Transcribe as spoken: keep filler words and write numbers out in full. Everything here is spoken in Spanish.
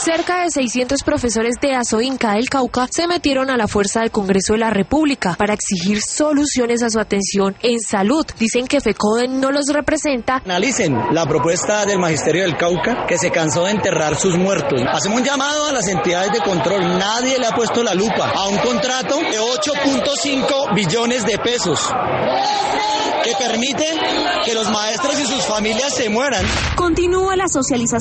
Cerca de seiscientos profesores de Asoinca del Cauca se metieron a la fuerza del Congreso de la República para exigir soluciones a su atención en salud. Dicen que FECODE no los representa. Analicen la propuesta del Magisterio del Cauca, que se cansó de enterrar sus muertos. Hacemos un llamado a las entidades de control. Nadie le ha puesto la lupa a un contrato de ocho punto cinco billones de pesos que permite que los maestros y sus familias se mueran. Continúa la socialización